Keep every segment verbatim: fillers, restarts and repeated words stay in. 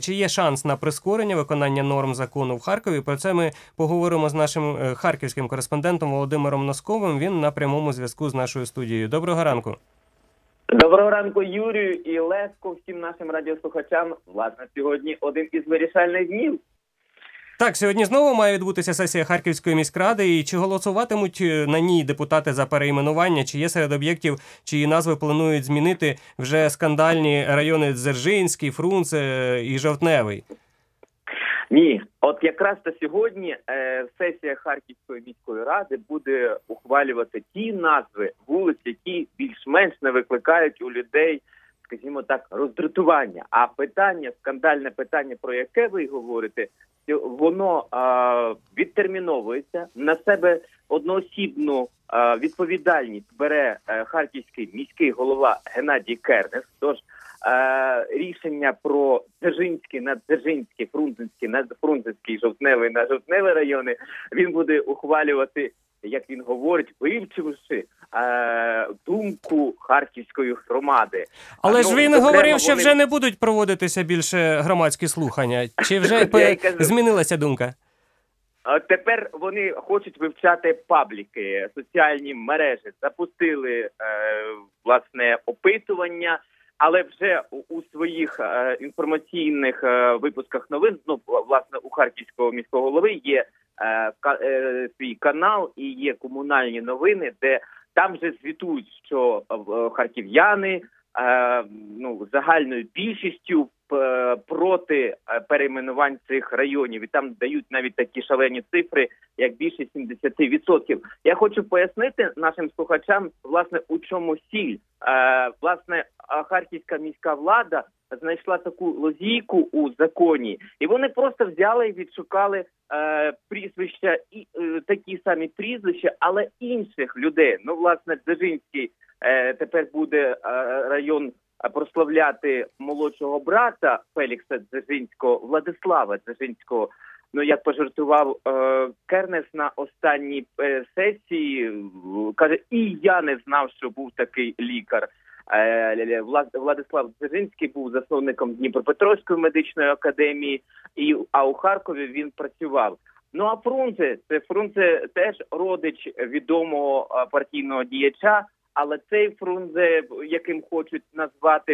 Чи є шанс на прискорення виконання норм закону в Харкові? Про це ми поговоримо з нашим харківським кореспондентом Володимиром Носковим. Він на прямому зв'язку з нашою студією. Доброго ранку. Доброго ранку, Юрію і Лесько, всім нашим радіослухачам. Власне, сьогодні один із вирішальних днів. Так, сьогодні знову має відбутися сесія Харківської міськради. І чи голосуватимуть на ній депутати за перейменування? Чи є серед об'єктів, чиї назви планують змінити вже скандальні райони Дзержинський, Фрунзе і Жовтневий? Ні, от якраз то сьогодні е, сесія Харківської міської ради буде ухвалювати ті назви вулиць, які більш-менш не викликають у людей, скажімо так, роздратування. А питання, скандальне питання, про яке ви говорите, воно е, відтерміновується, на себе одноосібну е, відповідальність бере е, харківський міський голова Геннадій Кернес. Тож е, рішення про Дзержинський, Наддзержинський, Фрунзенський, Надфрунзенський, Жовтневий на Жовтневий райони він буде ухвалювати, як він говорить, вивчивши е, думку харківської громади. Але ну, ж він зокрема, говорив, що вони... вже не будуть проводитися більше громадські слухання. Чи вже змінилася думка? Тепер вони хочуть вивчати пабліки, соціальні мережі, запустили е, власне опитування, але вже у, у своїх е, інформаційних е, випусках новин, ну, власне, у Харківського міського голови є е, ка, е, свій канал і є комунальні новини, де там вже звітують, що е, харків'яни е, ну, загальною більшістю проти перейменувань цих районів. І там дають навіть такі шалені цифри, як більше сімдесят відсотків. Я хочу пояснити нашим слухачам, власне, у чому сіль. Е, власне, харківська міська влада знайшла таку лазійку у законі, і вони просто взяли і відшукали е, прізвища, і е, такі самі прізвища, але інших людей. Ну, власне, Дзержинський е, тепер буде е, район прославляти молодшого брата Фелікса Дзержинського, Владислава Дзержинського. Ну, як пожартував е, Кернес на останній е, сесії, каже, і я не знав, що був такий лікар. Е, Владислав Дзержинський був засновником Дніпропетровської медичної академії, і, а у Харкові він працював. Ну, а Фрунзе, це Фрунзе теж родич відомого партійного діяча, але цей Фрунзе, яким хочуть назвати,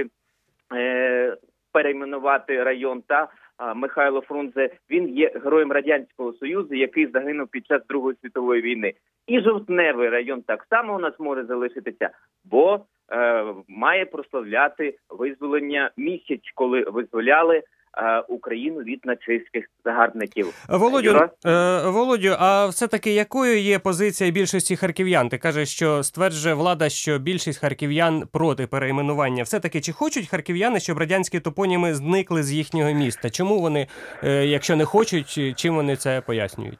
е, перейменувати район, та е, Михайло Фрунзе, він є героєм Радянського Союзу, який загинув під час Другої світової війни. І Жовтневий район так само у нас може залишитися, бо е, має прославляти визволення місяць, коли визволяли Україну від нацистських загарбників. Володю, е, Володю, а все-таки якою є позиція більшості харків'ян? Ти кажеш, що стверджує влада, що більшість харків'ян проти перейменування. Все-таки чи хочуть харків'яни, щоб радянські топоніми зникли з їхнього міста? Чому вони, е, якщо не хочуть, чим вони це пояснюють?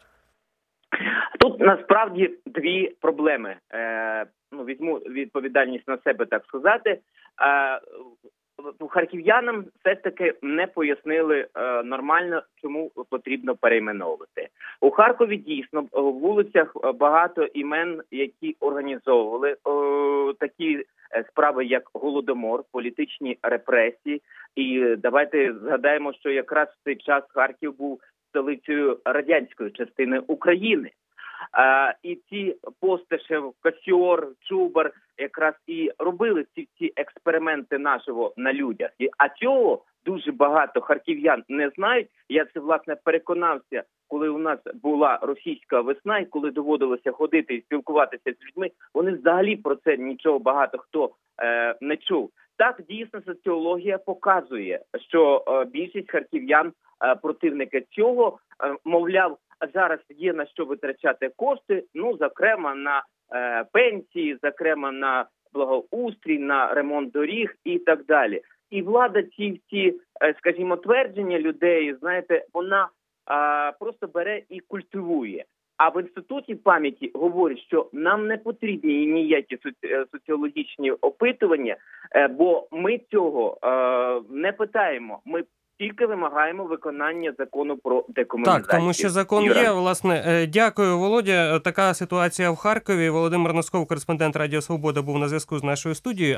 Тут насправді дві проблеми. Е, ну, візьму відповідальність на себе, так сказати. Е, Харків'янам все ж таки не пояснили е, нормально, чому потрібно перейменовувати. У Харкові дійсно в вулицях багато імен, які організовували е, такі справи, як Голодомор, політичні репресії. І давайте згадаємо, що якраз в цей час Харків був столицею радянської частини України. Uh, і ці Постишев, Косьор, Чубар якраз і робили ці, ці експерименти нашого на людях. І, а цього дуже багато харків'ян не знають. Я це, власне, переконався, коли у нас була російська весна, і коли доводилося ходити і спілкуватися з людьми, вони взагалі про це нічого багато хто е, не чув. Так, дійсно, соціологія показує, що е, більшість харків'ян е, противники цього, е, мовляв, а зараз є на що витрачати кошти, ну, зокрема, на е, пенсії, зокрема, на благоустрій, на ремонт доріг і так далі. І влада ці всі, е, скажімо, твердження людей, знаєте, вона е, просто бере і культивує. А в Інституті пам'яті говорять, що нам не потрібні ніякі соціологічні опитування, е, бо ми цього е, не питаємо. Ми тільки вимагаємо виконання закону про декомунізацію. Так, тому що закон Юра. є, власне. Дякую, Володя. Така ситуація в Харкові. Володимир Носков, кореспондент Радіо Свобода, був на зв'язку з нашою студією.